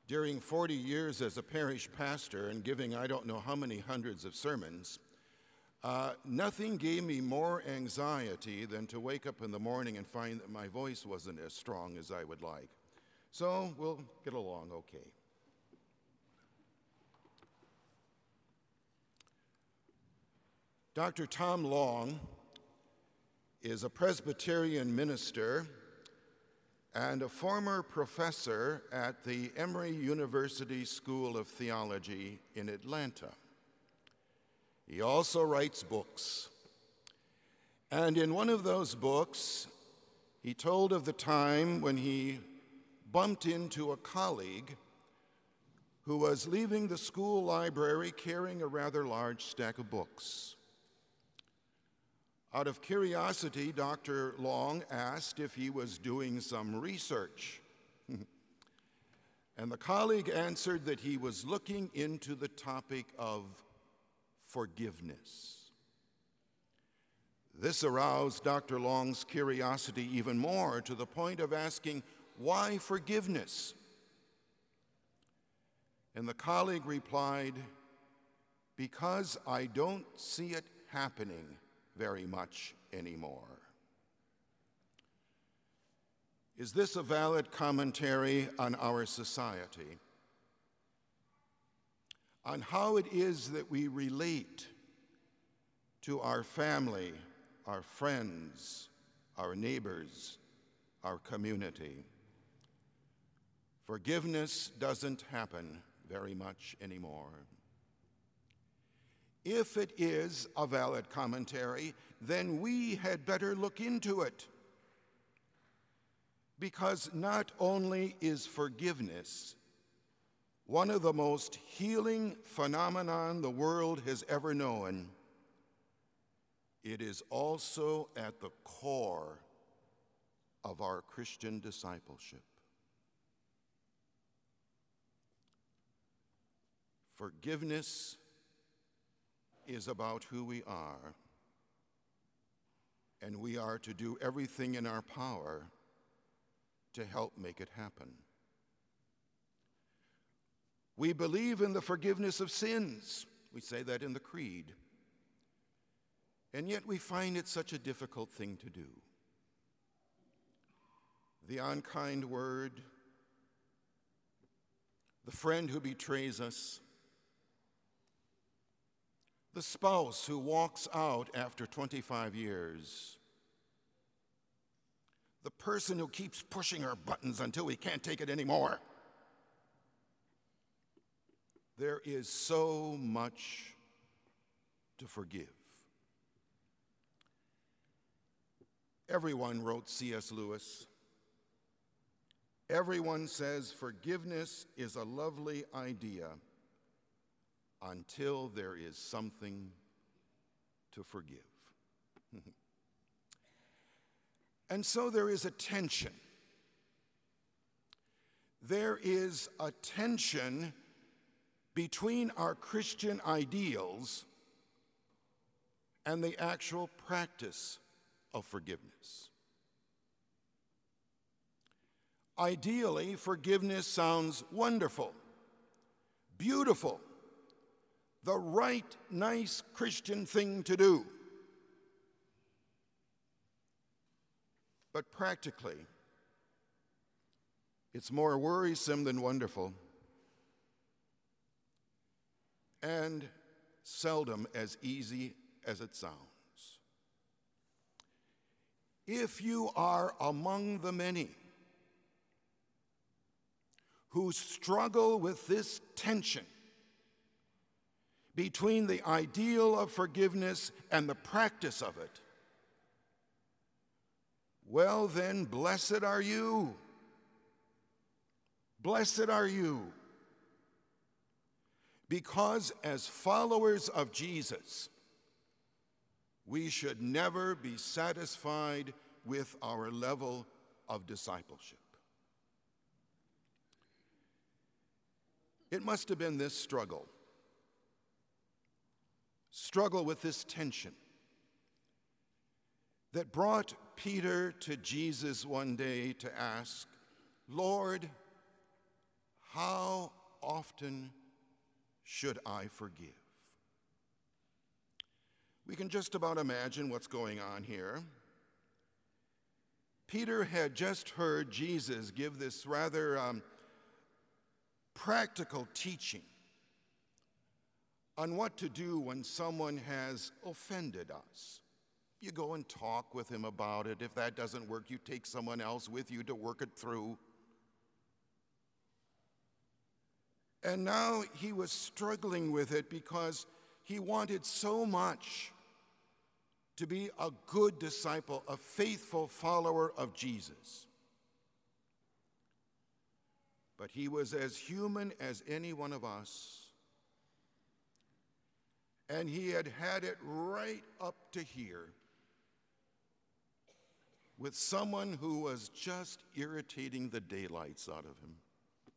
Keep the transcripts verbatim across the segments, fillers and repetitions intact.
During forty years as a parish pastor and giving I don't know how many hundreds of sermons, uh, nothing gave me more anxiety than to wake up in the morning and find that my voice wasn't as strong as I would like. So we'll get along okay. Doctor Tom Long is a Presbyterian minister and a former professor at the Emory University School of Theology in Atlanta. He also writes books. And in one of those books, he told of the time when he bumped into a colleague who was leaving the school library carrying a rather large stack of books. Out of curiosity, Doctor Long asked if he was doing some research. And the colleague answered that he was looking into the topic of forgiveness. This aroused Doctor Long's curiosity even more, to the point of asking, why forgiveness? And the colleague replied, because I don't see it happening very much anymore. Is this a valid commentary on our society? On how it is that we relate to our family, our friends, our neighbors, our community? Forgiveness doesn't happen very much anymore. If it is a valid commentary, then we had better look into it. Because not only is forgiveness one of the most healing phenomenon the world has ever known, it is also at the core of our Christian discipleship. Forgiveness is about who we are, and we are to do everything in our power to help make it happen. We believe in the forgiveness of sins. We say that in the Creed. And yet we find it such a difficult thing to do. The unkind word, the friend who betrays us, the spouse who walks out after twenty-five years, the person who keeps pushing our buttons until we can't take it anymore. There is so much to forgive. Everyone wrote C S Lewis. Everyone says forgiveness is a lovely idea until there is something to forgive. And so there is a tension. There is a tension between our Christian ideals and the actual practice of forgiveness. Ideally, forgiveness sounds wonderful, beautiful, the right, nice Christian thing to do. But practically, it's more worrisome than wonderful, and seldom as easy as it sounds. If you are among the many who struggle with this tension between the ideal of forgiveness and the practice of it, well then, blessed are you. Blessed are you. Because as followers of Jesus, we should never be satisfied with our level of discipleship. It must have been this struggle, struggle with this tension, that brought Peter to Jesus one day to ask, Lord, how often should I forgive? We can just about imagine what's going on here. Peter had just heard Jesus give this rather um, practical teaching on what to do when someone has offended us. You go and talk with him about it. If that doesn't work, you take someone else with you to work it through. And now he was struggling with it because he wanted so much to be a good disciple, a faithful follower of Jesus. But he was as human as any one of us. And he had had it right up to here with someone who was just irritating the daylights out of him.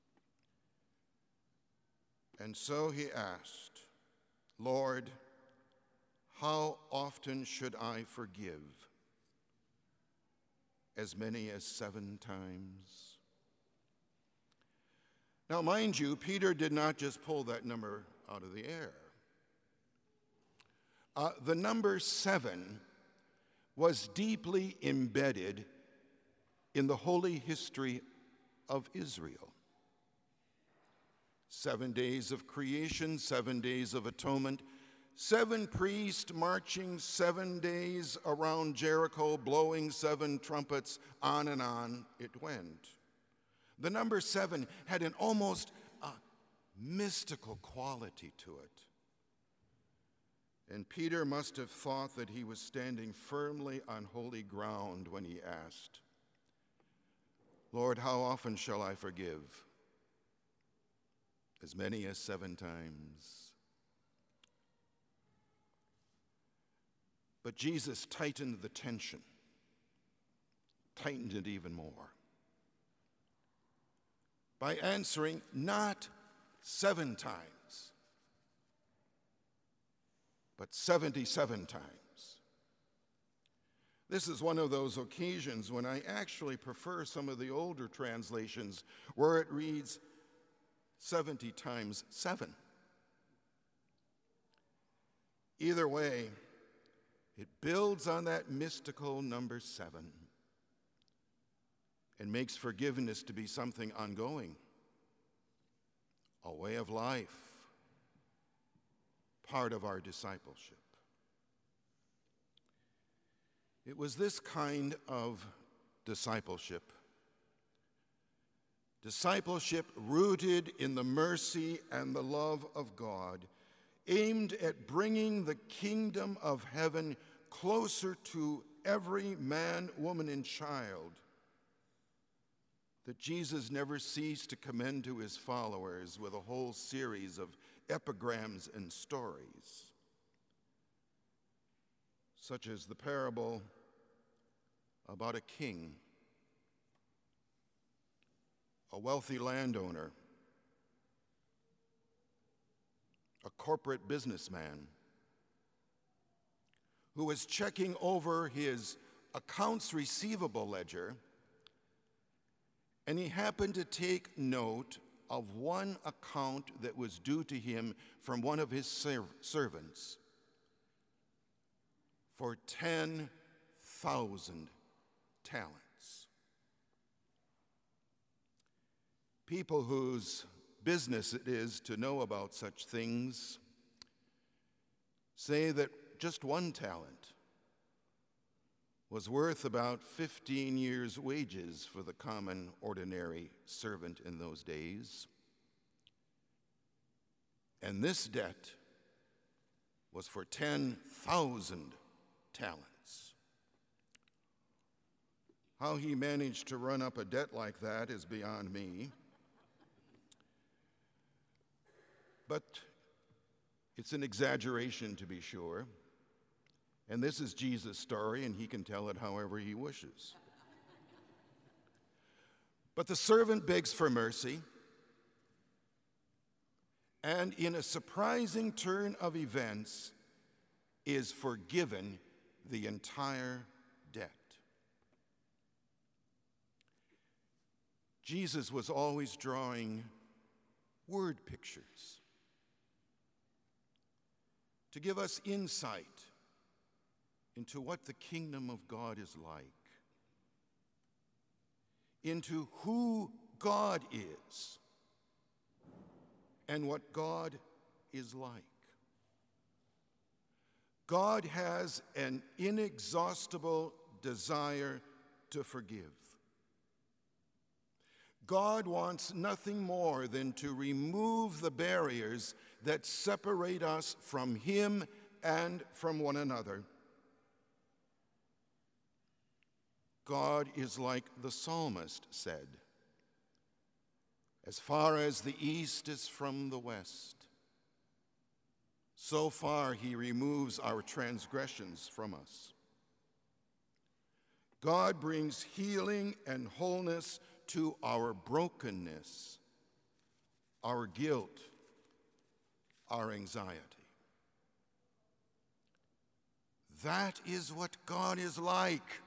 And so he asked, Lord, how often should I forgive? As many as seven times. Now, mind you, Peter did not just pull that number out of the air. Uh, the number seven was deeply embedded in the holy history of Israel. Seven days of creation, seven days of atonement, seven priests marching seven days around Jericho, blowing seven trumpets, on and on it went. The number seven had an almost uh, mystical quality to it. And Peter must have thought that he was standing firmly on holy ground when he asked, Lord, how often shall I forgive? As many as seven times. But Jesus tightened the tension, tightened it even more, by answering not seven times, but seventy-seven times. This is one of those occasions when I actually prefer some of the older translations where it reads seventy times seven. Either way, it builds on that mystical number seven and makes forgiveness to be something ongoing, a way of life, part of our discipleship. It was this kind of discipleship, discipleship rooted in the mercy and the love of God, aimed at bringing the kingdom of heaven closer to every man, woman, and child, that Jesus never ceased to commend to his followers with a whole series of epigrams and stories, such as the parable about a king, a wealthy landowner, a corporate businessman who was checking over his accounts receivable ledger, and he happened to take note of one account that was due to him from one of his ser- servants for ten thousand talents. People whose business it is to know about such things say that just one talent was worth about fifteen years' wages for the common, ordinary servant in those days. And this debt was for ten thousand talents. How he managed to run up a debt like that is beyond me. But it's an exaggeration, to be sure. And this is Jesus' story, and he can tell it however he wishes. But the servant begs for mercy, and in a surprising turn of events, is forgiven the entire debt. Jesus was always drawing word pictures to give us insight into what the kingdom of God is like, into who God is and what God is like. God has an inexhaustible desire to forgive. God wants nothing more than to remove the barriers that separate us from Him and from one another. God is like the psalmist said, "As far as the east is from the west, so far He removes our transgressions from us." God brings healing and wholeness to our brokenness, our guilt, our anxiety. That is what God is like.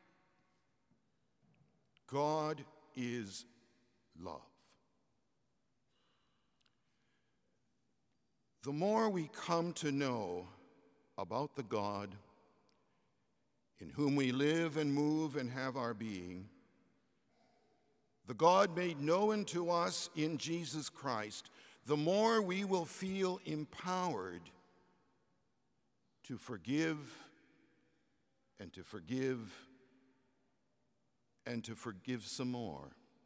God is love. The more we come to know about the God in whom we live and move and have our being, the God made known to us in Jesus Christ, the more we will feel empowered to forgive and to forgive and to forgive some more,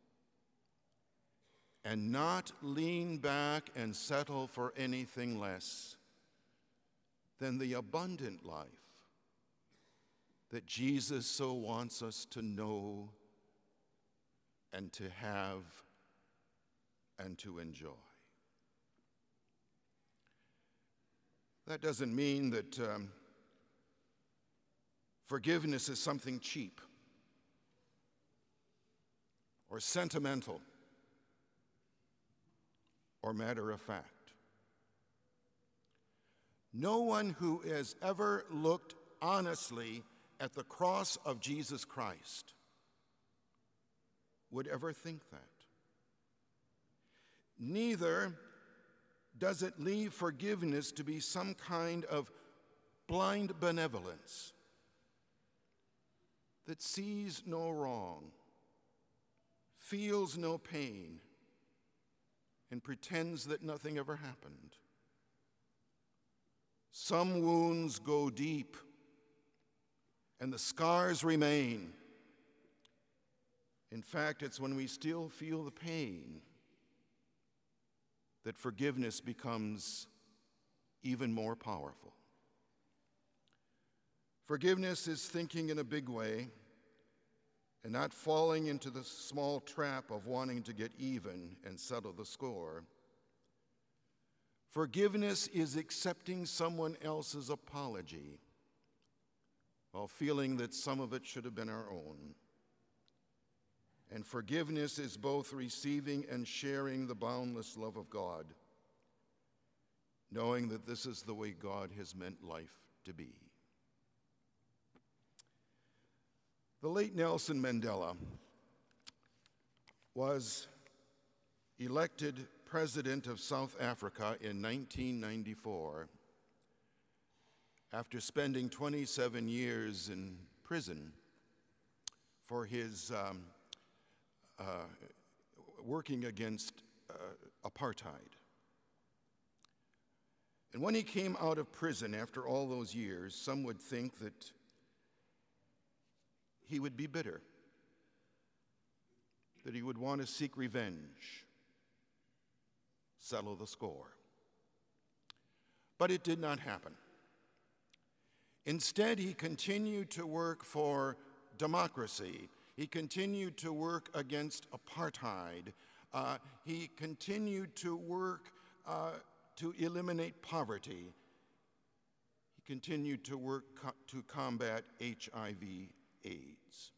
and not lean back and settle for anything less than the abundant life that Jesus so wants us to know and to have and to enjoy. That doesn't mean that um, forgiveness is something cheap or sentimental or matter of fact. No one who has ever looked honestly at the cross of Jesus Christ would ever think that. Neither does it leave forgiveness to be some kind of blind benevolence that sees no wrong, feels no pain, and pretends that nothing ever happened. Some wounds go deep, and the scars remain. In fact, it's when we still feel the pain that forgiveness becomes even more powerful. Forgiveness is thinking in a big way and not falling into the small trap of wanting to get even and settle the score. Forgiveness is accepting someone else's apology while feeling that some of it should have been our own. And forgiveness is both receiving and sharing the boundless love of God, knowing that this is the way God has meant life to be. The late Nelson Mandela was elected president of South Africa in nineteen ninety-four after spending twenty-seven years in prison for his um, uh, working against uh, apartheid. And when he came out of prison after all those years, some would think that he would be bitter, that he would want to seek revenge, settle the score. But it did not happen. Instead, he continued to work for democracy. He continued to work against apartheid. Uh, he continued to work uh, to eliminate poverty. He continued to work co- to combat H I V AIDS.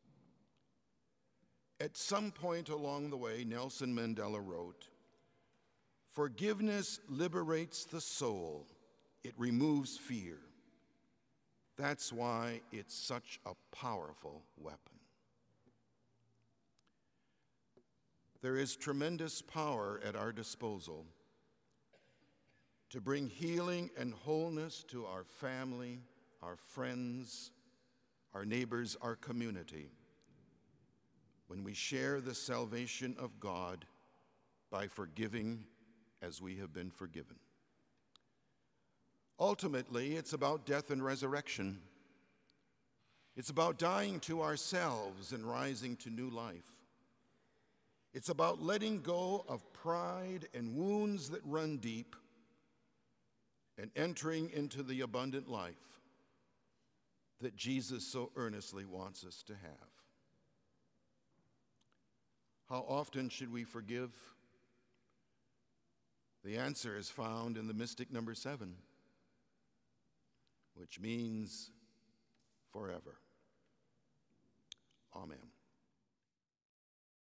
At some point along the way, Nelson Mandela wrote, "Forgiveness liberates the soul. It removes fear. That's why it's such a powerful weapon." there is tremendous power at our disposal to bring healing and wholeness to our family, our friends, our neighbors, our community, when we share the salvation of God by forgiving as we have been forgiven. Ultimately, it's about death and resurrection. It's about dying to ourselves and rising to new life. It's about letting go of pride and wounds that run deep and entering into the abundant life that Jesus so earnestly wants us to have. How often should we forgive? The answer is found in the mystic number seven, which means forever. Amen.